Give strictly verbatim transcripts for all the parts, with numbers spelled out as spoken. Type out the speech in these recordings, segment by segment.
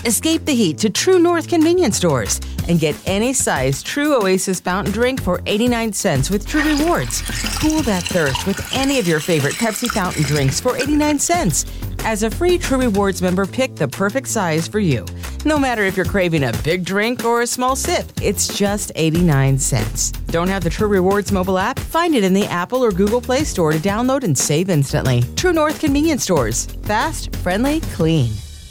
Escape the heat to True North convenience stores and get any size True Oasis fountain drink for eighty-nine cents with True Rewards. Cool that thirst with any of your favorite Pepsi fountain drinks for eighty-nine cents. As a free True Rewards member, pick the perfect size for you. No matter if you're craving a big drink or a small sip, it's just eighty-nine cents. Don't have the True Rewards mobile app? Find it in the Apple or Google Play Store to download and save instantly. True North convenience stores. Fast, friendly, clean.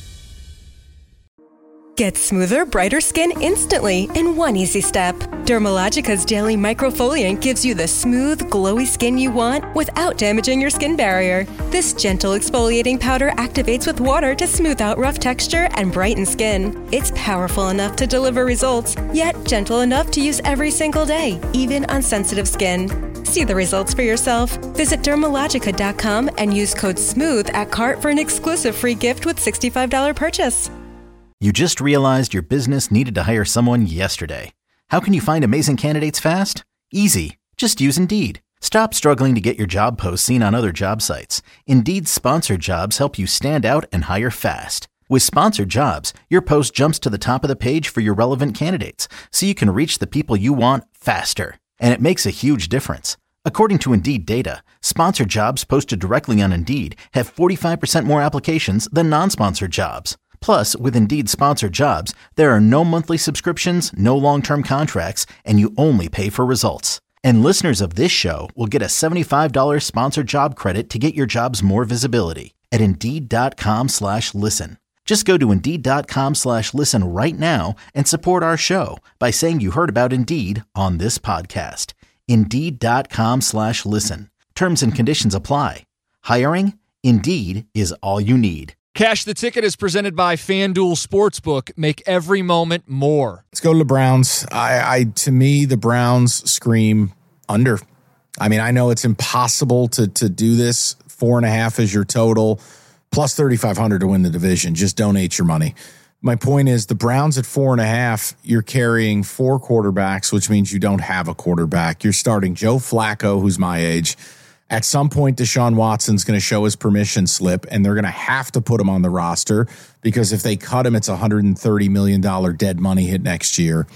Get smoother, brighter skin instantly in one easy step. Dermalogica's daily microfoliant gives you the smooth, glowy skin you want without damaging your skin barrier. This gentle exfoliating powder activates with water to smooth out rough texture and brighten skin. It's powerful enough to deliver results, yet gentle enough to use every single day, even on sensitive skin. See the results for yourself. Visit Dermalogica dot com and use code SMOOTH at cart for an exclusive free gift with sixty-five dollars purchase. You just realized your business needed to hire someone yesterday. How can you find amazing candidates fast? Easy. Just use Indeed. Stop struggling to get your job posts seen on other job sites. Indeed's sponsored jobs help you stand out and hire fast. With sponsored jobs, your post jumps to the top of the page for your relevant candidates, so you can reach the people you want faster. And it makes a huge difference. According to Indeed data, sponsored jobs posted directly on Indeed have forty-five percent more applications than non-sponsored jobs. Plus, with Indeed sponsored jobs, there are no monthly subscriptions, no long-term contracts, and you only pay for results. And listeners of this show will get a seventy-five dollars sponsored job credit to get your jobs more visibility at Indeed.com slash listen. Just go to Indeed.com slash listen right now and support our show by saying you heard about Indeed on this podcast. Indeed.com slash listen. Terms and conditions apply. Hiring? Indeed is all you need. Cash the Ticket is presented by FanDuel Sportsbook. Make every moment more. Let's go to the Browns. I, I to me, the Browns scream under. I mean, I know it's impossible to to do this. Four and a half is your total, plus thirty-five hundred to win the division. Just donate your money. My point is, the Browns at four and a half, you're carrying four quarterbacks, which means you don't have a quarterback. You're starting Joe Flacco, who's my age. At some point, Deshaun Watson's going to show his permission slip, and they're going to have to put him on the roster because if they cut him, it's a one hundred thirty million dollars dead money hit next year.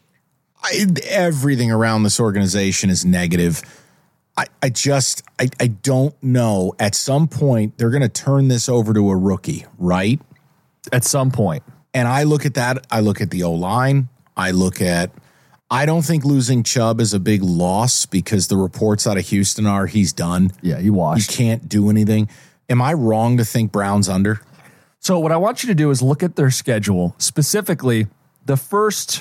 I, everything around this organization is negative. I, I just, I, I don't know. At some point, they're going to turn this over to a rookie, right? At some point. And I look at that. I look at the O-line. I look at... I don't think losing Chubb is a big loss because the reports out of Houston are he's done. Yeah, he washed. He can't do anything. Am I wrong to think Browns under? So what I want you to do is look at their schedule, specifically the first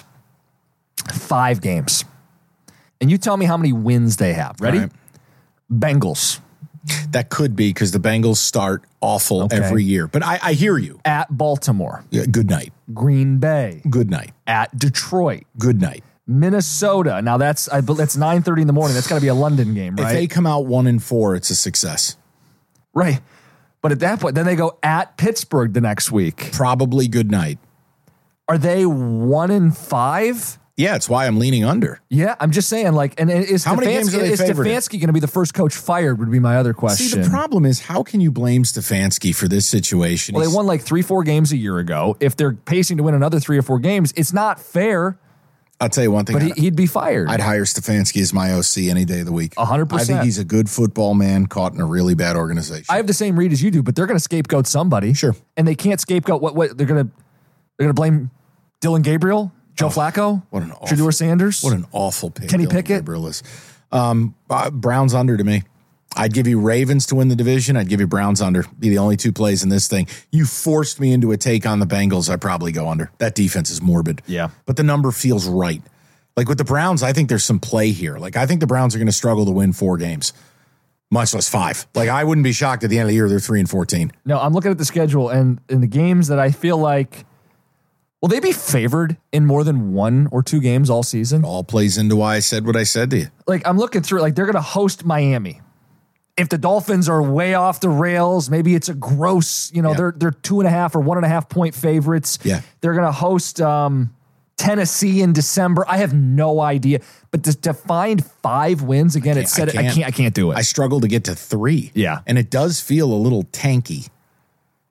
five games. And you tell me how many wins they have. Ready? Right. Bengals. That could be because the Bengals start awful okay. every year. But I, I hear you. At Baltimore. Yeah, good night. Green Bay. Good night. At Detroit. Good night. Minnesota. Now that's I that's nine thirty in the morning. That's got to be a London game, right? If they come out one and four, it's a success, right? But at that point, then they go at Pittsburgh the next week. Probably good night. Are they one and five? Yeah, it's why I'm leaning under. Yeah, I'm just saying. Like, and is how many games are they is Stefanski going to be the first coach fired? Would be my other question. See, the problem is, how can you blame Stefanski for this situation? Well, He's, they won like three, four games a year ago. If they're pacing to win another three or four games, it's not fair. I'll tell you one thing. But he, he'd be fired. I'd hire Stefanski as my O C any day of the week. one hundred percent. I think he's a good football man caught in a really bad organization. I have the same read as you do, but they're going to scapegoat somebody. Sure. And they can't scapegoat what what they're going to they're going to blame Dylan Gabriel, Joe oh, Flacco, what an awful, Shedeur Sanders. What an awful pick. Kenny Dylan Pickett. Gabriel is. Um, uh, Browns under to me. I'd give you Ravens to win the division. I'd give you Browns under. Be the only two plays in this thing. You forced me into a take on the Bengals. I'd probably go under. That defense is morbid. Yeah. But the number feels right. Like with the Browns, I think there's some play here. Like I think the Browns are going to struggle to win four games, much less five. Like I wouldn't be shocked at the end of the year they're three and fourteen. No, I'm looking at the schedule and in the games that I feel like, will they be favored in more than one or two games all season? It all plays into why I said what I said to you. Like I'm looking through, like they're going to host Miami. If the Dolphins are way off the rails, maybe it's a gross, you know, yeah. they're they're two and a half or one and a half point favorites. Yeah, they're going to host. Um, Tennessee in December. I have no idea. But to, to find five wins again, it said I can't, I can't I can't do it. I struggle to get to three. Yeah. And it does feel a little tanky.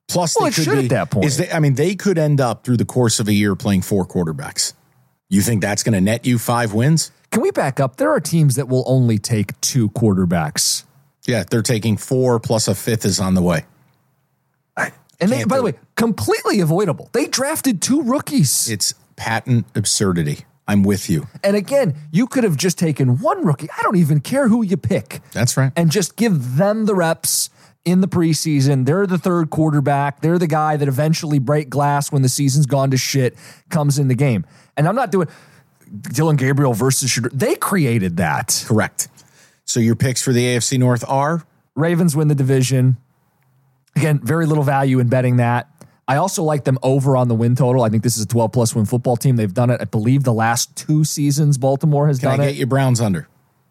Plus, Well, they it could should be, at that point. Is they, I mean, they could end up through the course of a year playing four quarterbacks. You think that's going to net you five wins? Can we back up? There are teams that will only take two quarterbacks. Yeah, they're taking four plus a fifth is on the way. And they, Can't by the do way, completely avoidable. They drafted two rookies. It's patent absurdity. I'm with you. And again, you could have just taken one rookie. I don't even care who you pick. That's right. And just give them the reps in the preseason. They're the third quarterback. They're the guy that eventually break glass when the season's gone to shit, comes in the game. And I'm not doing Dylan Gabriel versus Shedeur. They created that. Correct. So your picks for the A F C North are? Ravens win the division. Again, very little value in betting that. I also like them over on the win total. I think this is a twelve plus win football team. They've done it, I believe, the last two seasons Baltimore has Can done I it. get you Browns under?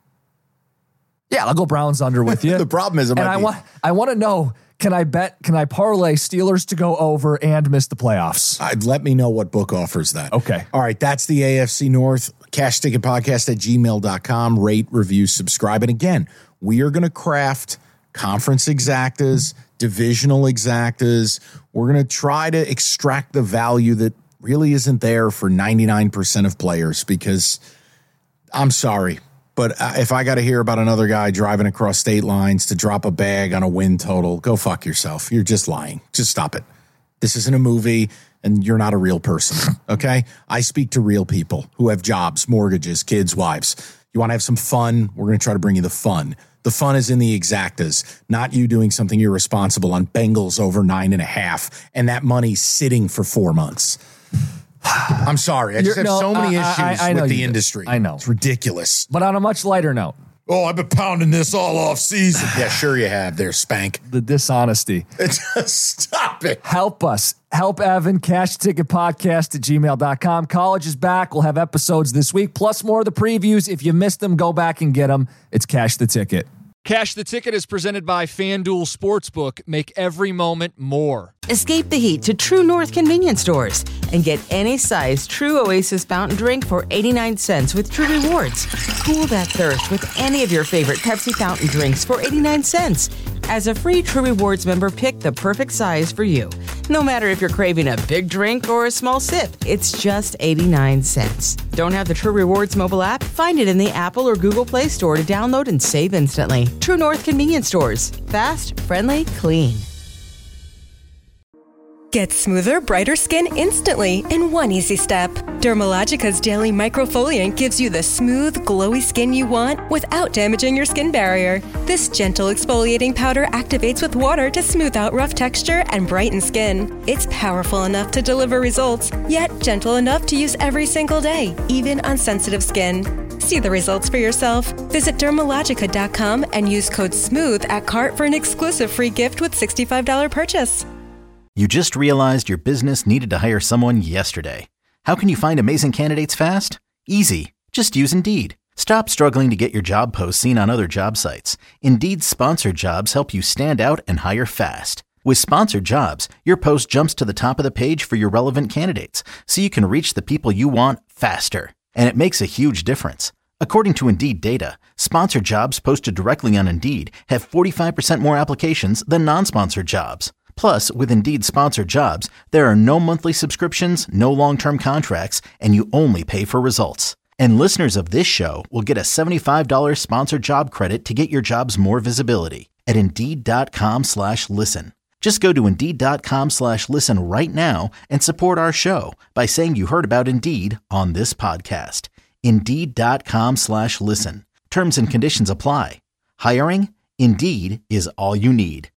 Yeah, I'll go Browns under with you. The problem is, it and might I be- want I want to know, can I bet, can I parlay Steelers to go over and miss the playoffs? I'd let me know what book offers that. Okay. All right. That's the A F C North. Cash Ticket Podcast at gmail dot com. Rate, review, subscribe. And again, we are going to craft conference exactas, divisional exactas. We're going to try to extract the value that really isn't there for ninety-nine percent of players, because I'm sorry, but if I got to hear about another guy driving across state lines to drop a bag on a win total, go fuck yourself. You're just lying. Just stop it. This isn't a movie, and you're not a real person, okay? I speak to real people who have jobs, mortgages, kids, wives. You want to have some fun? We're going to try to bring you the fun. The fun is in the exactas, not you doing something irresponsible on Bengals over nine and a half, and that money sitting for four months. I'm sorry. I just You're- have no, so many I- I- issues I know with you the do. industry. I know. It's ridiculous. But on a much lighter note, Oh, I've been pounding this all off season. Yeah, sure you have there, Spank. the dishonesty. Stop it. Help us. Help Evan. Cash Ticket Podcast at gmail dot com. College is back. We'll have episodes this week, plus more of the previews. If you missed them, go back and get them. It's Cash the Ticket. Cash the Ticket is presented by FanDuel Sportsbook. Make every moment more. Escape the heat to True North convenience stores and get any size True Oasis fountain drink for eighty-nine cents with True Rewards. Cool that thirst with any of your favorite Pepsi fountain drinks for eighty-nine cents. As a free True Rewards member, pick the perfect size for you. No matter if you're craving a big drink or a small sip, it's just eighty-nine cents. Don't have the True Rewards mobile app? Find it in the Apple or Google Play Store to download and save instantly. True North convenience stores. Fast, friendly, clean. Get smoother, brighter skin instantly in one easy step. Dermalogica's Daily Microfoliant gives you the smooth, glowy skin you want without damaging your skin barrier. This gentle exfoliating powder activates with water to smooth out rough texture and brighten skin. It's powerful enough to deliver results, yet gentle enough to use every single day, even on sensitive skin. See the results for yourself. Visit Dermalogica dot com and use code SMOOTH at cart for an exclusive free gift with sixty-five dollars purchase. You just realized your business needed to hire someone yesterday. How can you find amazing candidates fast? Easy. Just use Indeed. Stop struggling to get your job posts seen on other job sites. Indeed's sponsored jobs help you stand out and hire fast. With sponsored jobs, your post jumps to the top of the page for your relevant candidates, so you can reach the people you want faster. And it makes a huge difference. According to Indeed data, sponsored jobs posted directly on Indeed have forty-five percent more applications than non-sponsored jobs. Plus, with Indeed sponsored jobs, there are no monthly subscriptions, no long-term contracts, and you only pay for results. And listeners of this show will get a seventy-five dollars sponsored job credit to get your jobs more visibility at Indeed.com slash listen. Just go to Indeed.com slash listen right now and support our show by saying you heard about Indeed on this podcast. Indeed.com slash listen. Terms and conditions apply. Hiring? Indeed is all you need.